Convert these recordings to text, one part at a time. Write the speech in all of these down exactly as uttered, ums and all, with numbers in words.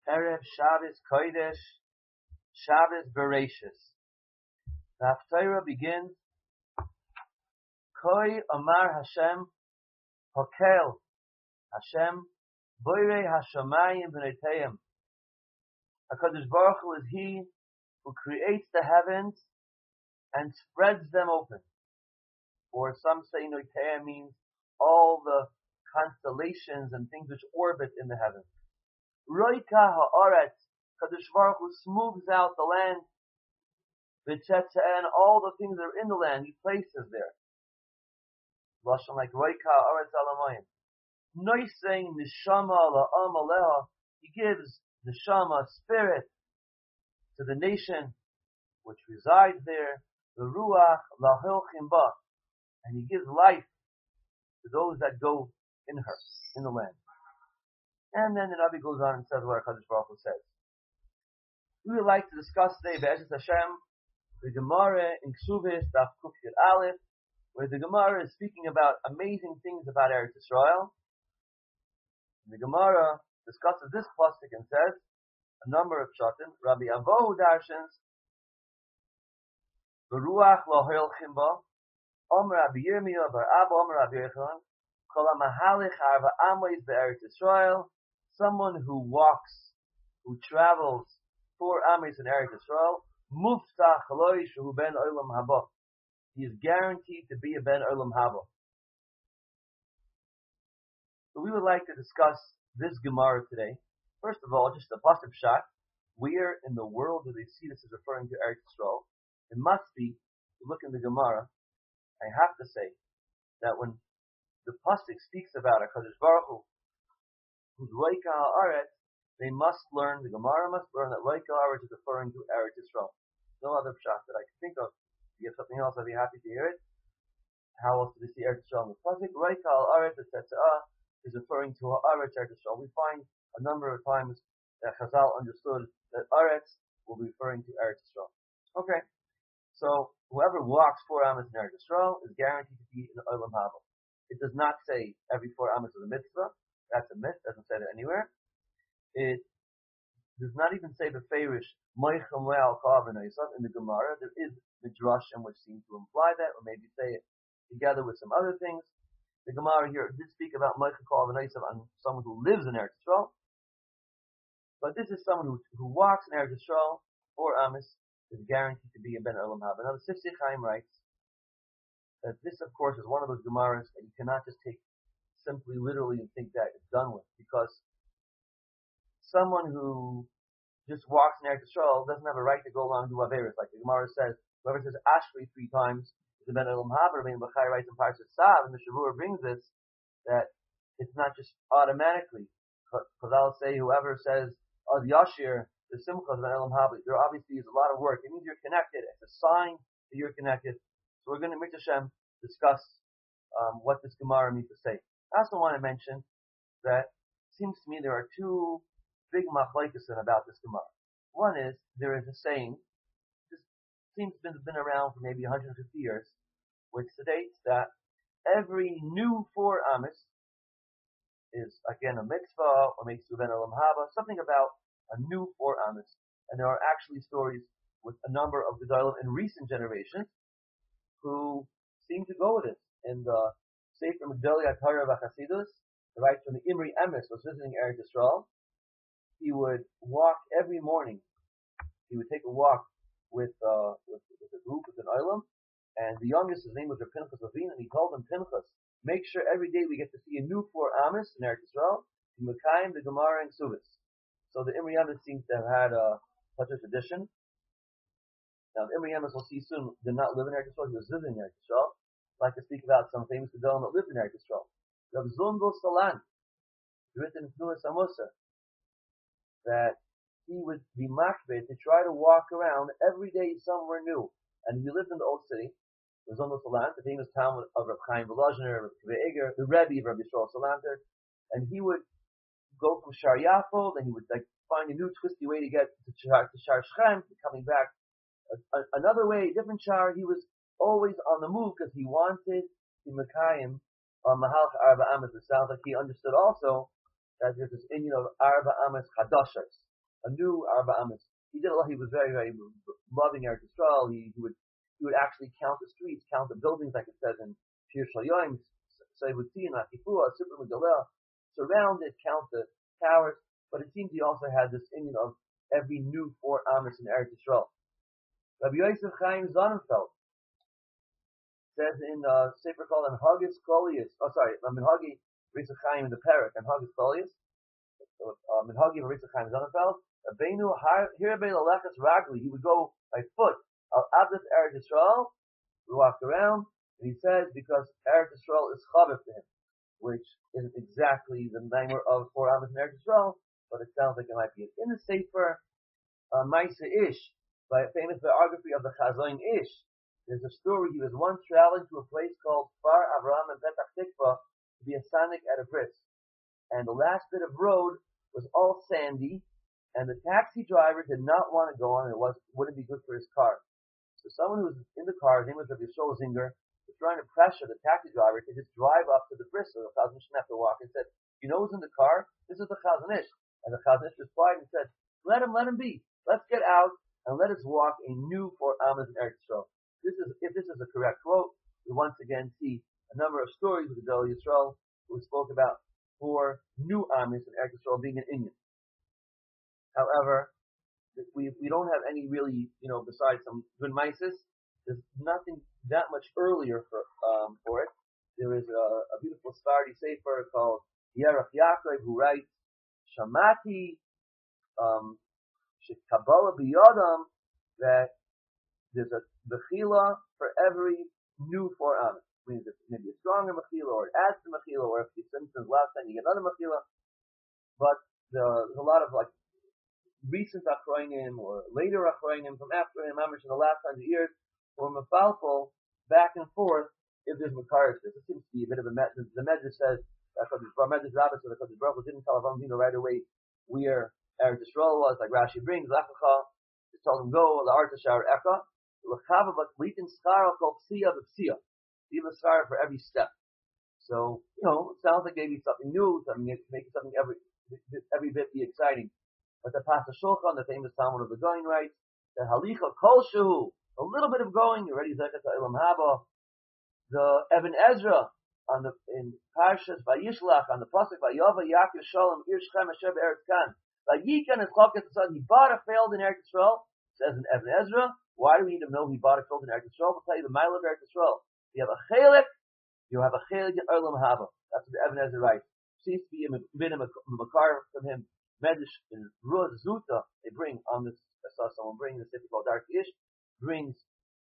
Erev Shabbos Kodesh, Shabbos Bereshis. The Haftarah begins, Koi Amar Hashem, Hokel Hashem, Boirei Hashamayim V'noteihem. HaKadosh Baruch Hu is He who creates the heavens and spreads them open. Or some say Noteihem means all the constellations and things which orbit in the heavens. Roika ha'aretz, Kadosh Baruch Hu smooths out the land, v'tzetze'en, all the things that are in the land, He places there. Lashon like Roika ha'aretz alamayim. Noising neshama la'am aleha, He gives neshama, spirit, to the nation which resides there, the ruach la'hilchim ba, and He gives life to those that go in her, in the land. And then the Nabi goes on and says what HaKadosh Baruch Hu says. We would like to discuss today, Be'ezus Hashem, the Gemara in Ksuvis, Daf Kuf Yud Aleph, where the Gemara is speaking about amazing things about Eretz Yisrael. The Gemara discusses this pasuk and says a number of pshatim. Rabbi Avohu darshans, Beruach lo hilchim ba, Omer Rabbi Yirmiyah bar Abba, Omer Rabbi Yochanan, Kol ha'mahalich arba amois be'Eretz Yisrael. Someone who walks, who travels four amis in Eretz Yisrael, muftach loy shehu ben olam haba. He is guaranteed to be a ben olam haba. So we would like to discuss this Gemara today. First of all, just a pasuk shot. Where in the world do they see this as referring to Eretz Yisrael? It must be, look in the Gemara, I have to say, that when the pasuk speaks about HaKadosh Baruch Hu, who's Roika Ha'aretz, they must learn, the Gemara must learn that Roika Ha'aretz is referring to Eretz Yisrael. No other pshat that I can think of. If you have something else, I'd be happy to hear it. How else do we see Eretz Yisrael in the pasuk? Roika Ha'aretz, et cetera, is referring to Ha'aretz Eretz Yisrael. We find a number of times that Chazal understood that Aretz will be referring to Eretz Yisrael. Okay, so whoever walks four amas in Eretz Yisrael is guaranteed to be in the Olam Haba. It does not say every four amas is a mitzvah. That's a myth. Doesn't say that anywhere. It does not even say the Feirish Moichem Le'al Kav in the Gemara. There is midrashim which seem to imply that, or maybe say it together with some other things. The Gemara here did speak about Moichem Kav on someone who lives in Eretz Yisrael, but this is someone who who walks in Eretz Yisrael or Amos is guaranteed to be a Ben Olam Haba. Now the Sifsei Chaim writes that this, of course, is one of those Gemaras that you cannot just take simply literally and think that it's done with, because someone who just walks in Eretz Yisrael doesn't have a right to go along and do Averis. Like the Gemara says, whoever says Ashri three times is a Ben Olam Haba. Rabbeinu Bachai writes in Parashat Tzav, and the Shavur brings this, that it's not just automatically. Because I'll say whoever says Ad Yashir, the Simcha is Ben Olam Haba, there obviously is a lot of work. It means you're connected. It's a sign that you're connected. So we're going to, Mit Hashem, discuss um, what this Gemara means to say. I also want to mention that it seems to me there are two big machlokes about this Gemara. One is, there is a saying, this seems to have been around for maybe one hundred fifty years, which states that every new four amis is, again, a mitzvah, or makes you ben olam haba, something about a new four amis. And there are actually stories with a number of gedolim in recent generations who seem to go with it. In the Sefer Megdoli HaTorah V'Chasidus, the writer from the Imri Emes was visiting Eretz Yisrael. He would walk every morning. He would take a walk with, uh, with, with a group, with an olam, and the youngest, his name was Pinchas Levine, and he told him, Pinchas, make sure every day we get to see a new four amis in Eretz Yisrael, in Mekayim, the Gemara, and Suvis. So the Imri Emes seems to have had uh, such a tradition. Now, the Imri Emes, we'll see soon, did not live in Eretz Yisrael, he was visiting Eretz Yisrael. I'd like to speak about some famous gedolim that lived in Eretz Yisrael. Rav Zundel Salan, written in Tnuas Amusa, that he would be machbed to try to walk around every day somewhere new. And he lived in the old city. Rav Zundel Salan, the famous town of Rav Chaim Volozhiner, Rav Kiva Eger, the Rebbe of Rav Yisrael Salanter, and he would go from Shar Yafo, then he would like find a new twisty way to get to Shar, to Shar Shchem, coming back a, a, another way, a different Shar. He was always on the move because he wanted to Mekayim on Mahalch Arba Amas. It sounds like he understood also that there's this inyan of Arba Amas Hadashas. a new Arba Amis. He did a lot. He was very, very loving Eretz Yisrael. He, he would he would actually count the streets, count the buildings, like it says in Shir Shalayim, Seivutin, Akifua, Super Megaleh, surround it, count the towers. But it seems he also had this opinion of every new four Amis in Eretz Yisrael. Rabbi Yosef Chaim Sonnenfeld says in a uh, sefer called Menhagis Klolius. Oh, sorry, Menhagi Ritz Chaim in the Perek and Menhagis Klolius. Uh, Menhagi Ritz Chaim Sonnenfeld. Rabbeinu Hirbe Lalechas Ragli. He would go by foot. Al Abdas Eretz Yisrael. We walked around, and he says because Eretz Yisrael is chaviv to him, which isn't exactly the name of four Amis in Eretz Yisrael, but it sounds like it might be in the sefer uh, Maisa Ish, by a famous biography of the Chazon Ish. There's a story. He was once traveling to a place called Far Avram and Petach Tikva to be a sanik at a bris. And the last bit of road was all sandy, and the taxi driver did not want to go on, and it was, wouldn't be good for his car. So someone who was in the car, his name was Rabbi Yishol Zinger, was trying to pressure the taxi driver to just drive up to the bris so the Chazon Ish didn't have to walk, and said, you know who's in the car? This is the Chazon Ish. And the Chazon Ish replied and said, let him, let him be. Let's get out and let us walk a new four Amas in Eretz Yisrael. This is, if this is a correct quote, we once again see a number of stories with the Gedolei Yisrael who spoke about four new Amis in Eretz Yisrael being an Inyan. However, we we don't have any really, you know, besides some good mises, there's nothing that much earlier for um for it. There is a, a beautiful Sephardi sefer called Yerach Yaakov who writes Shamati um Kabbalah B'Yadam that there's a Mechila for every new four Amis. Means it's maybe a stronger Mechila, or it adds to Mechila, or if you sentence last time you get another Mechila. But there's a lot of like recent Achroinim or later Achroinim from after him, Amish in the last hundred years, or Mefalfel back and forth if there's Makaris. This seems to be a bit of a message. The Medrash says that the Medrash Rabbah said that the Baruch didn't tell Avram Avinu right away where Eretz Yisrael was, like Rashi brings, Lachacha, just told him go, La'ar Tashar Eka, L'chava, but Litin Schara called Psiya B'Psiya. Even Schara for every step. So, you know, it sounds like maybe something new, something, making something every, every bit be exciting. But the Pasha Shulchan, the famous Talmud of the Going writes, the Halicha Kol Shehu, a little bit of going, you're already Zekat Ilam Haba. The Eben Ezra, on the, in Parshas Vayishlach, on the Pasuk, Vayova Yaakov Shalom, Ir Shechem Asher Be'eretz Kan. Vayikan is Chakas Tzad, he bought a failed in Eretz Yisrael, says in Eben Ezra. Why do we need to know he bought a failed in Eretz Yisrael? We'll tell you the mile of Eretz Yisrael. You have a chelik, you have a chelik in Olam Haba. That's what the Eben Ezra writes. Seems to be a bit of a makar from him. Medish in Ruz Zuta, they bring on this, I saw someone bring the city called Dark Ish, brings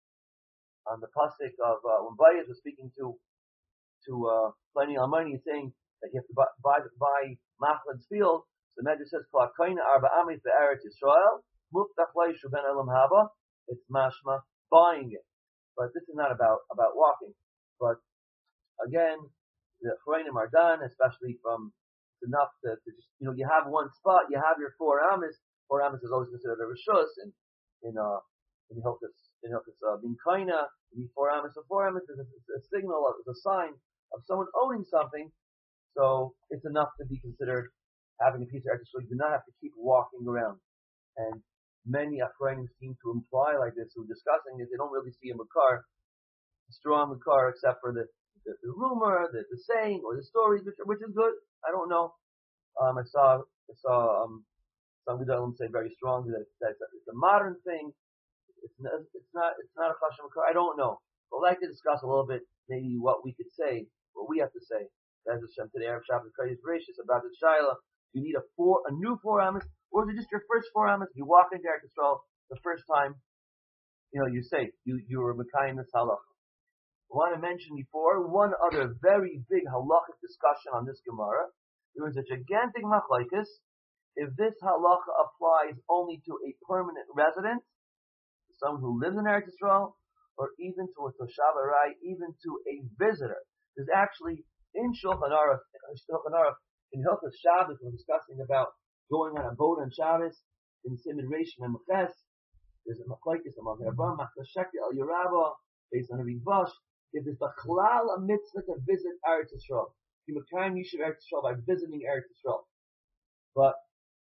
on the pasuk of, uh, when Bayez was speaking to, to, uh, Pliny Almani, saying that you have to buy, buy, buy Machlin's field. The Medrash says, Kla Koina Arba Amis Be'eretz Yisrael, Muftach Leishu Ben Olam Haba, it's mashma, buying it. But this is not about, about walking. But again, the Chorainim are done, especially from, it's enough to, to just, you know, you have one spot, you have your four Amis. Four Amis is always considered a Rishus, and in, uh, in Hilchus, in Hilchus, uh, Bin Kaina, these four Amis, so four Amis is a, a signal, of, it's a sign of someone owning something, so it's enough to be considered having a piece of Eretz Yisrael. You do not have to keep walking around. And many Achrayim seem to imply like this, who are discussing it, they don't really see a Makar, a strong Makar, except for the, the, the rumor, the, the saying, or the stories, which, which is good. I don't know. Um, I saw, I saw, um, some Gedolim say very strongly that, that it's, a, it's a modern thing. It's not, it's not, it's not a Chashem Makar. I don't know. But I'd like to discuss a little bit, maybe what we could say, what we have to say. As Hashem today, Arab Shabbat Kodesh gracious about the Shaila. You need a four, a new four Amis, or is it just your first four Amis? You walk into Eretz Yisrael the first time, you know, you say, you, you were Mekayim this halacha. I want to mention before, one other very big halachic discussion on this Gemara. There is a gigantic machlokes if this halacha applies only to a permanent resident, someone who lives in Eretz Yisrael, or even to a Toshav Arai, even to a visitor. There's actually, in Shulchan Aruch, Shulchan Aruch, in Hilchos Shabbos, we're discussing about going on a boat on Shabbos, in Simon Reish and Meches. There's a machlokes among Rabban, Machashek El Yerabah, based on a Rivash. If there's Bachlal a mitzvah to visit Eretz Yisrael, you Mekayim Yishuv Eretz Yisrael by visiting Eretz Yisrael. But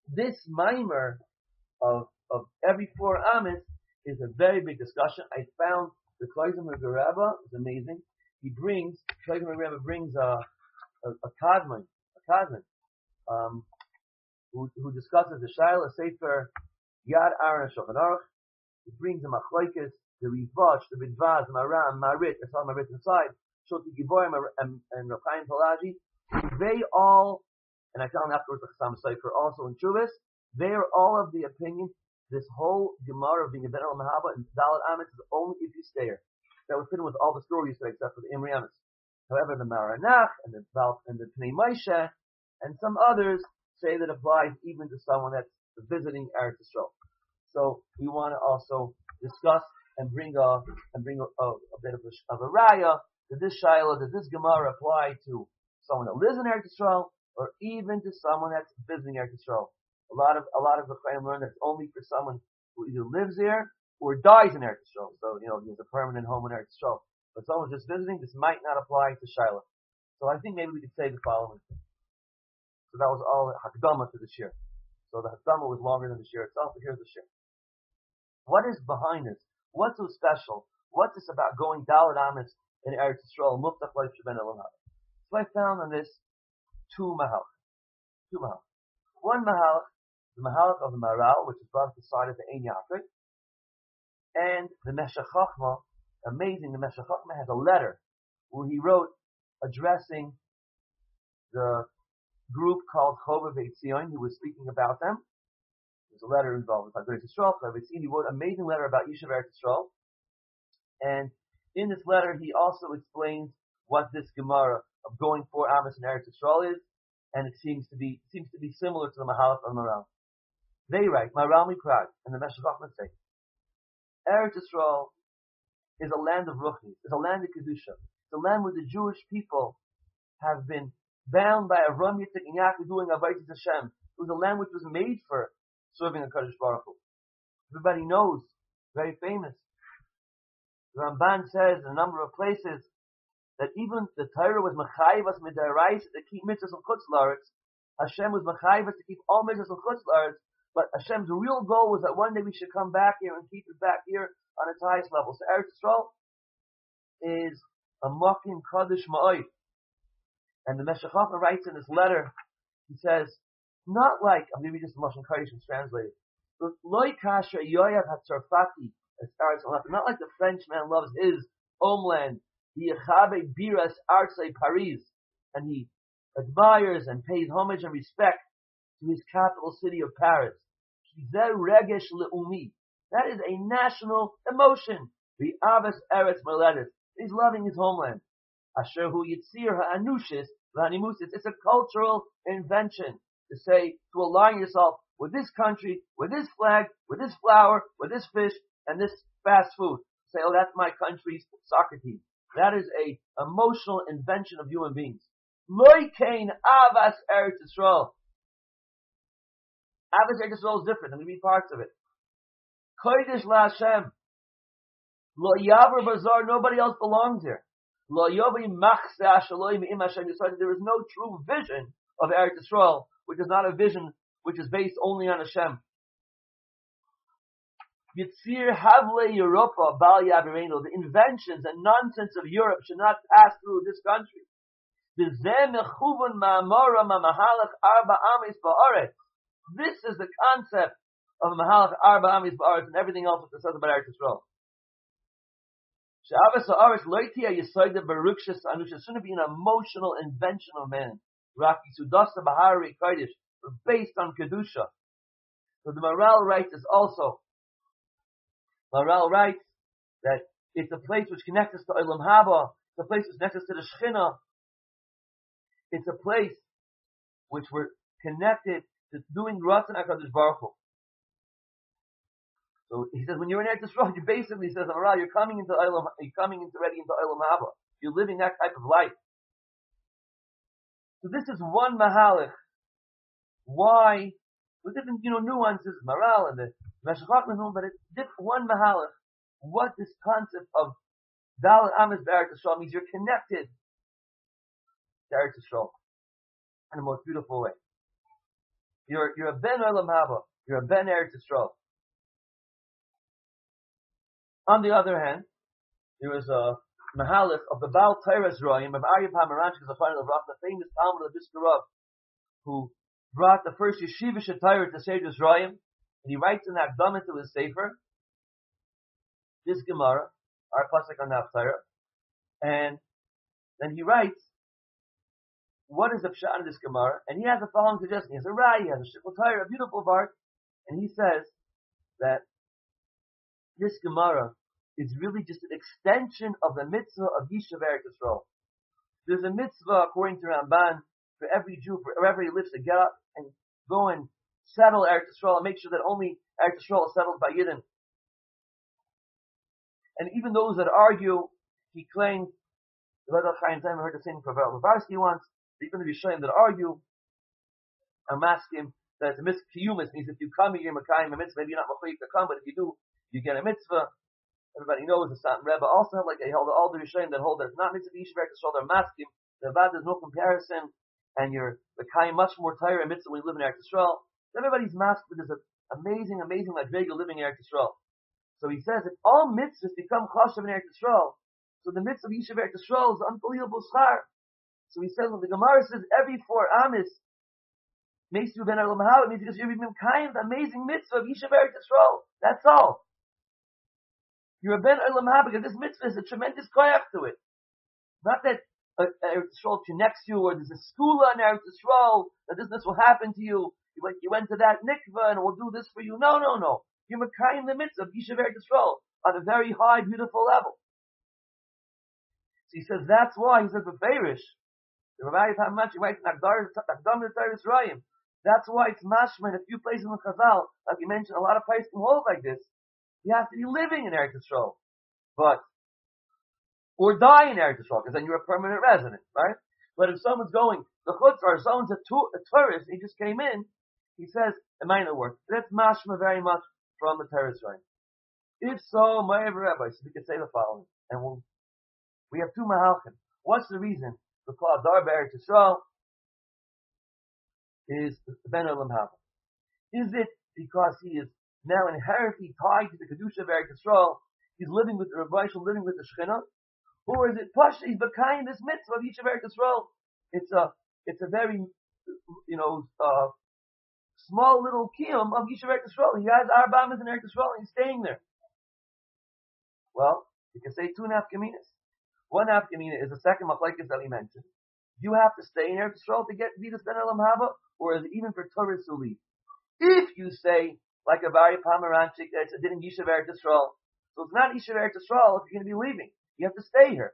this mimer of of every four amis is a very big discussion. I found the Kloizim Rebbe is amazing. He brings Kloizim Rebbe brings a a, a Kadmon, a Kadmon, um, who who discusses the Shaila Sefer Yad Aaron Shulchan Aruch. He brings the Machlokes, the Rivash, the Bidvaz, Maram, Marit. That's all Marit inside. Shulti Giborim and and Rav Chaim Palaji. They all, and I tell them afterwards the Chassam Sefer also in Chuvas, they are all of the opinion this whole Gemara of being a Ben El Mahaba and Dalet Amitz is only if you stay here. That was fitting with all the stories today except for the Imri Amitz. However, the Maranach and the Val and the Pnei Moshe and some others say that applies even to someone that's visiting Eretz Yisrael. So we want to also discuss and bring a and bring a, a, a bit of a, of a raya. Does this Shaila, does this Gemara apply to someone that lives in Eretz Yisrael or even to someone that's visiting Eretz Yisrael? A lot of a lot of the Chaim learn that it's only for someone who either lives there or dies in Eretz Yisrael. So you know he has a permanent home in Eretz Yisrael. But someone just visiting, this might not apply to Shaila. So I think maybe we could say the following. So that was all Hakdama to the Shir. So the Hakdama was longer than the Shir itself, but here's the Shir. What is behind this? What's so special? What's this about going Dalet Amitz in Eretz Yisrael? Muftach Leif Sheben Elam Haba. So I found on this two mahalach. Two mahalach. One mahalach, the mahalach of the Maral, which is brought to the side of the Ein Yafrik, and the Meshech Chochmah. Amazing, the Meshech Chochmah has a letter where he wrote addressing the group called Chovav Eitzion, who was speaking about them. There's a letter involved with Haggadah Yisrael. He wrote an amazing letter about Yishuv Eretz Yisrael. And in this letter, he also explains what this Gemara of going for Amos in Eretz Yisrael is, and it seems to be seems to be similar to the Mahalach of Maral. They write, Maral Mikrag, and the Meshech Chochmah say, Eretz Yisrael is a land of Ruchni, is a land of Kedusha. It's a land where the Jewish people have been bound by Avram, Yitzchak, and Yaakov doing Avodas Hashem. It was a land which was made for serving the Kadosh Baruch Hu. Everybody knows, very famous. The Ramban says in a number of places that even the Torah was Mechayivas Midaraisa to keep mitzvahs of Chutz La'aretz. Hashem was Mechayivas to keep all mitzvahs of Chutz La'aretz, but Hashem's real goal was that one day we should come back here and keep it back here on its highest level. So Eretz Yisrael is a Makim Kadosh Ma'oid. And the Meshech Chochmah writes in this letter, he says, not like, I'm going to read this in Lashon Kodesh and translate it. Loi kasha Yoav HaTzarfati, as Eretz Yisrael, not like the Frenchman loves his homeland, the Yechabe Biras Artsei Paris, and he admires and pays homage and respect to his capital city of Paris. That is a national emotion. The Avas Eretz Moledis. He's loving his homeland. Asher hu yitzir ha'anushis v'hanimusis. It's a cultural invention to say, to align yourself with this country, with this flag, with this flower, with this fish, and this fast food. Say, oh, that's my country's soccer team. That is a emotional invention of human beings. Loi kain Avas Eretz Yisrael. Avos Eretz Yisrael is different. Let me read parts of it. Kodesh LaHashem. Lo Yavar Bazar. Nobody else belongs here. Lo Yovi Machse Ashaloi Me'im Hashem Yisrael. There is no true vision of Eretz Yisrael, which is not a vision which is based only on Hashem. Yitzir Havle Europa Bal Yavireno. The inventions and nonsense of Europe should not pass through this country. B'zeh Mechuvon Ma'amora Ma'mahalach Arba Amis Ba'aretz. This is the concept of Mahalach Arba Amis Ba'aretz and everything else that says about Eretz Yisrael. She'avas Ha'aretz loitia yisoida barukshas anusha. Shouldn't be an emotional invention of man. Raki Sudasa Bahari Kodesh, based on Kedusha. So the Maral writes is also, Maral writes that it's a place which connects us to Olam Haba, it's a place which connects us to the Shechina, it's a place which we're connected to doing Ratzon HaKadosh Baruch Hu. So he says, when you're in Eretz Yisrael, you basically says, Maral, you're coming into Olam, you're coming into ready into Olam Haba. You're living that type of life. So this is one mahalach. Why? With different, you know, nuances, Maral and the Meshech Chochmah, but it's different, one mahalach. What this concept of Dalet Amis B'Eretz Yisrael means, you're connected to Eretz Yisrael in the most beautiful way. You're, you're a Ben Olam Haba. You're a Ben Eretz Yisrael. On the other hand, there was a Mahalach of the Baal Teres Royim of Aryeh Pomeranchik, the final of the famous Talmud of Brisker Rav, who brought the first Yeshiva Shatayr to Seidos Royim, and he writes in that Akdamah to his Sefer, this Gemara, our pasuk on Haftarah, and then he writes, what is the pshat in this Gemara? And he has the following suggestion. He has a Rai, he has a Shikul Torah, a beautiful part, and he says that this Gemara is really just an extension of the mitzvah of Yishuv Eretz Yisrael. There's a mitzvah, according to Ramban, for every Jew, for wherever he lives, to get up and go and settle Eretz Yisrael and make sure that only Eretz Yisrael is settled by Yidden. And even those that argue, he claims, I heard the same from Lavarsky once, even the Rishonim that argue, I'm asking that it's a mitzvah kiyumis, means if you come, you're Makayim a mitzvah, maybe you're not Machayim to come, but if you do, you get a mitzvah. Everybody knows the Satan Rebbe also have like they hold all the Rishonim that hold that it's not mitzvah Yishuv Eretz Yisrael, they're masking, the Avad there's no comparison, and you're Makayim much more Torah and mitzvah when you live in Eretz Yisrael. Everybody's masked, but there's an amazing, amazing like Vega living in Eretz Yisrael. So he says if all mitzvahs become chashav in Eretz Yisrael, so the mitzvah of Yishuv Eretz Yisrael is unbelievable schar. So he says, when the Gemara says every four amis makes you ben Olam Haba, it means because you're kind the amazing mitzvah of Yishuv Eretz Yisrael. That's all. You're a ben Olam Haba because this mitzvah is a tremendous koyach to it. Not that uh, Eretz Yisrael connects you, or there's a school on Eretz Yisrael that this, this will happen to you. You went, you went to that mikvah and we'll do this for you. No, no, no. You're Mekayim the mitzvah of Yishuv Eretz Yisrael on a very high, beautiful level. So he says that's why he says beferish. The Rabbi Pamachi writes in Akdam Teres Royim. That's why it's mashma in a few places in the Chazal, like you mentioned, a lot of places can hold like this. You have to be living in Eretz Yisrael, but or die in Eretz Yisrael, because then you're a permanent resident, right? But if someone's going the chutz or someone's a, tu- a tourist, he just came in, he says it might not work. That's mashma very much from the Teres Royim. If so, my Rabbi, so we could say the following, and we'll, we have two mahalchim. What's the reason? Because Dar Be'eretz Yisrael is Ben Olam Haba. Is it because he is now inherently tied to the Kedusha of Eretz Yisrael? He's living with the Rabbi Shul, living with the Shekhinah? Or is it Pasha, he's behind this mitzvah of Yishuv Eretz Yisrael? It's a, it's a very, you know, uh, small little kiyum of Yishuv Eretz Yisrael. He has Arbamas in Eretz Yisrael and he's staying there. Well, you can say two and a half kaminas. One half kamina is the second machlekes that we mentioned. Do you have to stay in Eretz Yisrael to get to be the Ben Olam Haba, or is it even for tourists who leave? If you say, like a Aryeh Pomeranchik, that it's a din in Yishuv Eretz Yisrael, so it's not Yishuv Eretz Yisrael if you're going to be leaving. You have to stay here.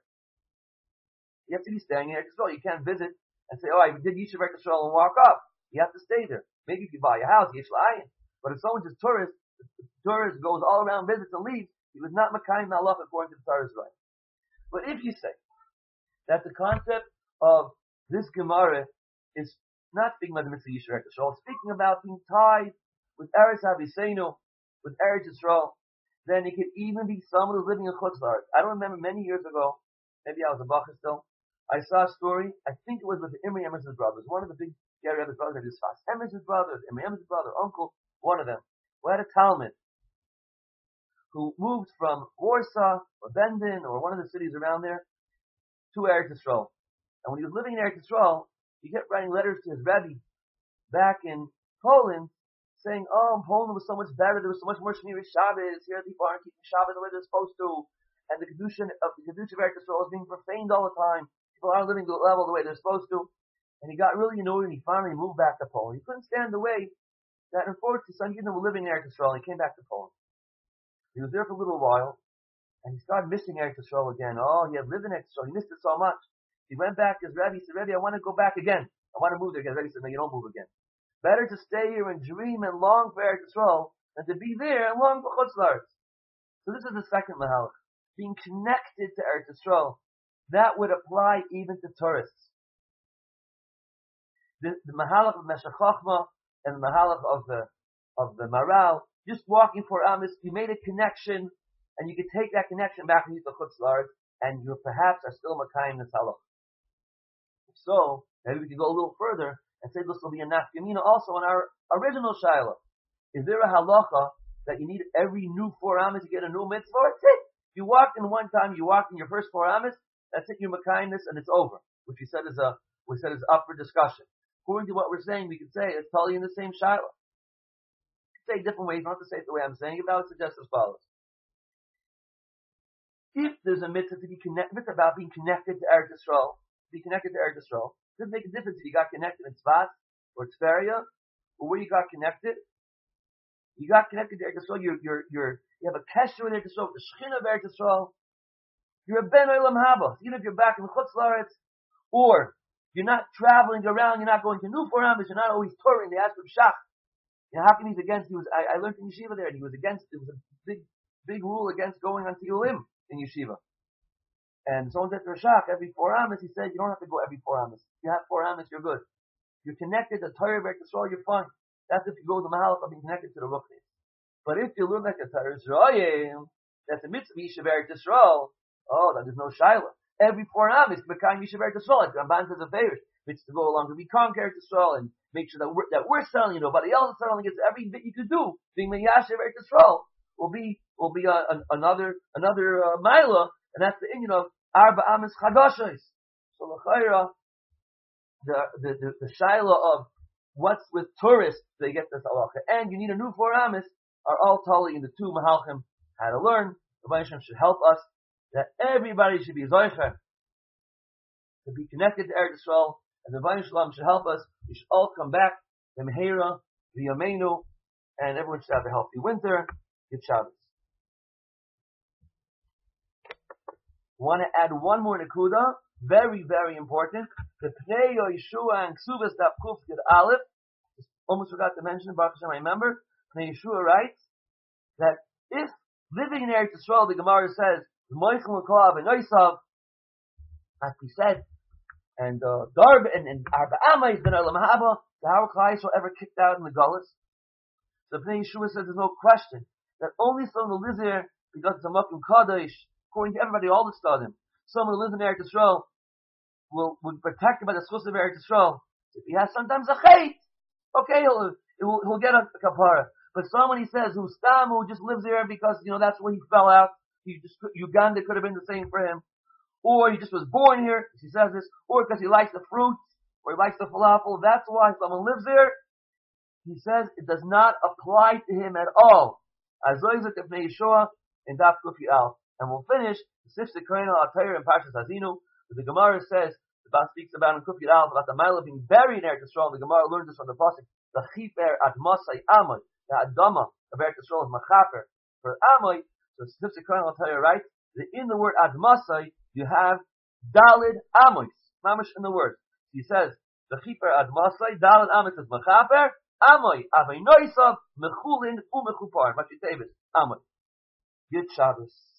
You have to be staying in Eretz Yisrael. You can't visit and say, oh, I did Yishuv Eretz Yisrael and walk up. You have to stay there. Maybe if you buy a house, Yesh La'ayin. But if someone's just tourist, the tourist goes all around, visits and leaves, he was not Makayim Malach according to the Torah's right. But if you say that the concept of this Gemara is not speaking about the mitzvah Yishuv Eretz Yisrael, it's speaking about being tied with Eretz Aviseinu, with Eretz Yisrael, then it could even be someone who's living in Chutz La'aretz. I don't remember many years ago, maybe I was a bacher still, I saw a story, I think it was with the Imre Emerson's brothers, one of the big Gary Rebbe's brothers, his Sfas Emerson's brother, Imre Emerson's brother, uncle, one of them, who had a Talmud, who moved from Warsaw or Bendin or one of the cities around there to Eretz Yisrael. And when he was living in Eretz Yisrael, he kept writing letters to his Rebbe back in Poland, saying, oh, Poland was so much better, there was so much more Shmiri Shabbos, here people aren't keeping Shabbos the way they're supposed to, and the Kedusha of the Kedusha of Eretz Yisrael is being profaned all the time, people aren't living to the level the way they're supposed to. And he got really annoyed and he finally moved back to Poland. He couldn't stand the way that unfortunately some Yidden were living in Eretz Yisrael, and he came back to Poland. He was there for a little while, and he started missing Eretz Yisrael again. Oh, he had lived in Eretz Yisrael. He missed it so much. He went back to his Rebbe. He said, Rebbe, I want to go back again. I want to move there again. Rebbe said, no, you don't move again. Better to stay here and dream and long for Eretz Yisrael than to be there and long for Chutz La'aretz. So this is the second mahalach. Being connected to Eretz Yisrael. That would apply even to tourists. The, the mahalach of Meshech Chochmah and the mahalach of the, of the Maral, just walking for Amos, you made a connection, and you could take that connection back into the Chutz La'aretz, and you perhaps are still Makayim Nesalach. So, maybe we can go a little further and say this will be a nafkamina also on our original Shiloh. Is there a halacha that you need every new four amas to get a new mitzvah? That's it. You walked in one time, you walked in your first four amas, that's it, your kindness, and it's over. Which we said is a, we said is up for discussion. According to what we're saying, we could say it's totally in the same Shiloh. Say different ways, not to say it the way I'm saying it, but I would suggest as follows. If there's a mitzvah to be connected, about being connected to Eretz Yisrael, be connected to Eretz Yisrael, it doesn't make a difference if you got connected in Tzfat, or Tveria, or where you got connected. You got connected to Eretz Yisrael, you're, you're, you're, you have a kesher with Eretz Yisrael, the Shechina of Eretz Yisrael, you're a Ben Olam Haba. Even if you're back in Chutz La'aretz, or you're not traveling around, you're not going to new foramis, you're not always touring, they ask for Shach. You know, how come he's against, he was, I, I learned in Yeshiva there, and he was against, it was a big, big rule against going on Tiulim in Yeshiva. And someone said to Rashak, every four amas, he said, you don't have to go every four amas. If you have four amas, you're good. You're connected to Torah of Eretz Yisrael, you're fine. That's if you go to the Mahalach of being connected to the Ruchnis. But if you learn like a Torah Yisrael, that's a mitzvah Yishav Eretz Yisrael, oh, then there's no Shiloh. Every four amas, B'kayim Yishav Eretz Yisrael, like Ramban says a favor. It's to go along to be conquer Eretz Yisrael and make sure that we're, that we're selling, you know, nobody else is selling. It's every bit you could do. Being Meyashiv Eretz Yisrael will be, will be a, a, another, another, uh, Maila, and that's the Indian of Arba Amis Chadashos. So l'chayra, the, the, the, the Shiloh of what's with tourists, they get this halacha. And you need a new four amis, are all totally in the two Mahalchim how to learn. The Rebbeinu Shem should help us, that everybody should be Zoicher, to be connected to Eretz Yisrael, and the Rebbeinu Shalom should help us. We should all come back, the Mehera, the Yameinu, and everyone should have a healthy winter. Good Shabbos. Want to add one more Nakuda, very, very important. The Pnei Yeshua and Ksuvas Daf Kuf Gid Aleph, almost forgot to mention it, Baruch Hashem, I remember. Pnei Yeshua writes that if living in Eretz Yisrael, the Gemara says, Moichel L'Kol Avenoisav, as we said, and uh, Darb and, and Arba Amais Ben Olam Haba, the how Klai Yisrael ever kicked out in the Gullus. So Pnei Yeshua says there's no question that only someone who lives there because it's a Makom Kadosh, according to everybody, all the Stadim, someone who lives in Eretz Yisrael will, will be protected by the Schus of Eretz Yisrael. If he has sometimes a chait, okay, he'll, he'll, he'll get a, a kapara. But someone, he says, who's Stam, who just lives there because, you know, that's where he fell out, he just, Uganda could have been the same for him. Or he just was born here, he says this, or because he likes the fruits, or he likes the falafel, that's why someone lives there. He says it does not apply to him at all. Azoizat of Yeshua in Daf Kufi Al. And we'll finish the Sifsei Kohen Al Torah in Parshas Hazinu, where the Gemara says, the Bas speaks about in Kufi Al, about the Mila being buried in Eretz Yisrael. The Gemara learns this from the Pasuk, the Chifer Admasai Amoy, the Adama of Eretz Yisrael is Machafer for Amoy. So Sifsei Kohen Al Torah writes that in the word Admasai, you have Dalid Amois, mamish in the word. He says, the Chifer Admasai, Dalid Amois is Machafer, Amoy, Avay Noisav, Mechulin, Umechupar, Machi David, Amoy. Good Shabbos.